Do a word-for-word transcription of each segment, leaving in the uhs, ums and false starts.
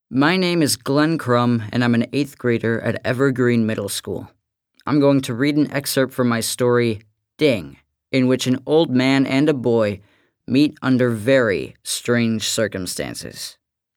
My name is Glenn Crum, and I'm an eighth grader at Evergreen Middle School. I'm going to read an excerpt from my story, Ding, in which an old man and a boy meet under very strange circumstances.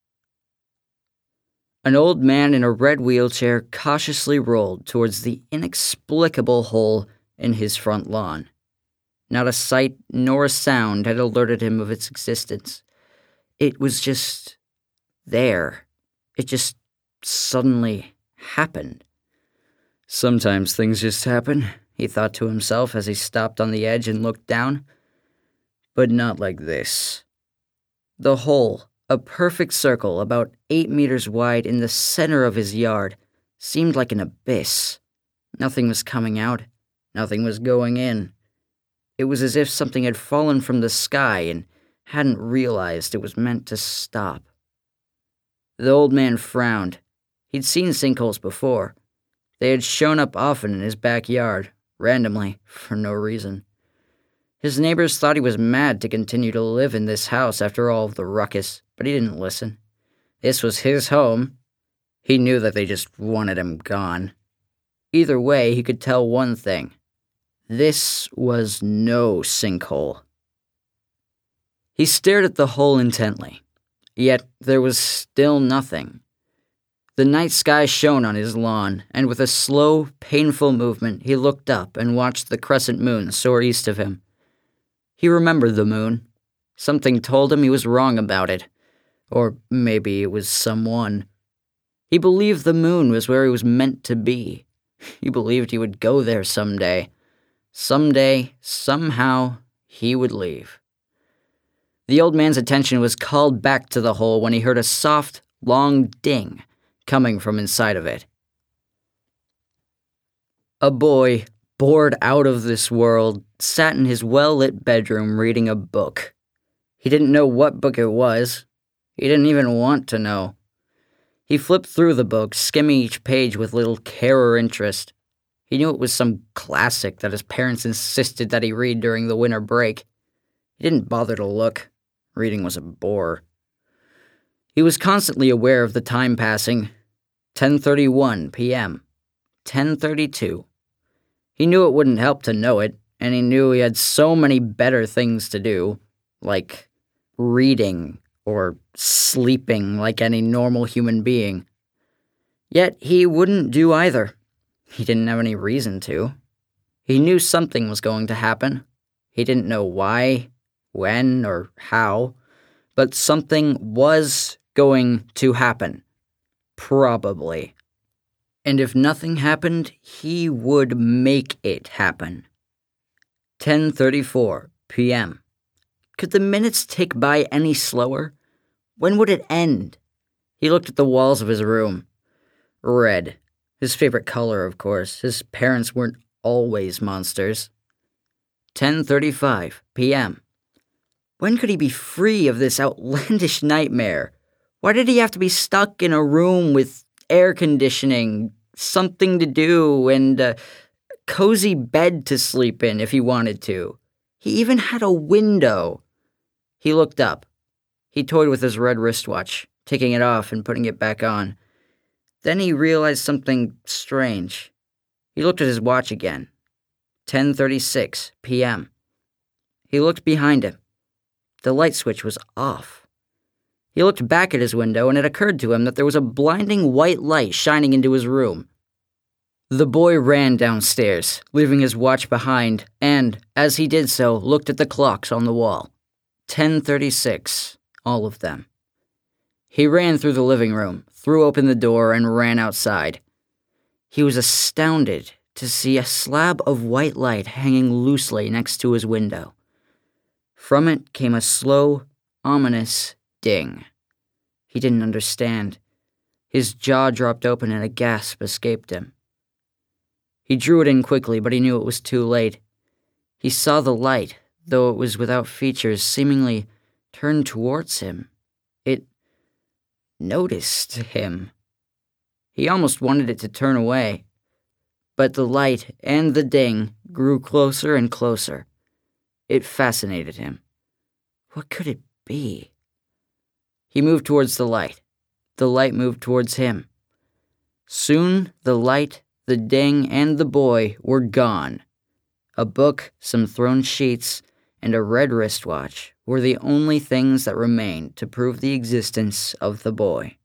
An old man in a red wheelchair cautiously rolled towards the inexplicable hole in his front lawn. Not a sight nor a sound had alerted him of its existence. It was just there. It just suddenly happened. Sometimes things just happen, he thought to himself as he stopped on the edge and looked down. But not like this. The hole, a perfect circle about eight meters wide in the center of his yard, seemed like an abyss. Nothing was coming out. Nothing was going in. It was as if something had fallen from the sky and hadn't realized it was meant to stop. The old man frowned. He'd seen sinkholes before. They had shown up often in his backyard, randomly, for no reason. His neighbors thought he was mad to continue to live in this house after all of the ruckus, but he didn't listen. This was his home. He knew that they just wanted him gone. Either way, he could tell one thing. This was no sinkhole. He stared at the hole intently, yet there was still nothing. The night sky shone on his lawn, and with a slow, painful movement, he looked up and watched the crescent moon soar east of him. He remembered the moon. Something told him he was wrong about it. Or maybe it was someone. He believed the moon was where he was meant to be. He believed he would go there someday. Someday, somehow, he would leave. The old man's attention was called back to the hole when he heard a soft, long ding coming from inside of it. A boy, bored out of this world, sat in his well-lit bedroom reading a book. He didn't know what book it was. He didn't even want to know. He flipped through the book, skimming each page with little care or interest. He knew it was some classic that his parents insisted that he read during the winter break. He didn't bother to look. Reading was a bore. He was constantly aware of the time passing. ten thirty-one p.m. ten thirty-two. He knew it wouldn't help to know it, and he knew he had so many better things to do, like reading or sleeping like any normal human being. Yet he wouldn't do either. He didn't have any reason to. He knew something was going to happen. He didn't know why, when, or how, but something was going to happen. Probably. And if nothing happened, he would make it happen. ten thirty-four p.m. Could the minutes tick by any slower? When would it end? He looked at the walls of his room. Red. His favorite color, of course. His parents weren't always monsters. ten thirty-five p.m. When could he be free of this outlandish nightmare? Why did he have to be stuck in a room with air conditioning, something to do, and a cozy bed to sleep in if he wanted to? He even had a window. He looked up. He toyed with his red wristwatch, taking it off and putting it back on. Then he realized something strange. He looked at his watch again. ten thirty-six p.m. He looked behind him. The light switch was off. He looked back at his window, and it occurred to him that there was a blinding white light shining into his room. The boy ran downstairs, leaving his watch behind, and, as he did so, looked at the clocks on the wall. ten thirty-six, all of them. He ran through the living room, threw open the door, and ran outside. He was astounded to see a slab of white light hanging loosely next to his window. From it came a slow, ominous ding. He didn't understand. His jaw dropped open and a gasp escaped him. He drew it in quickly, but he knew it was too late. He saw the light, though it was without features, seemingly turned towards him. It noticed him. He almost wanted it to turn away. But the light and the ding grew closer and closer. It fascinated him. What could it be? He moved towards the light. the light moved towards him. Soon the light, the ding, and the boy were gone. A book, some thrown sheets, and a red wristwatch were the only things that remained to prove the existence of the boy.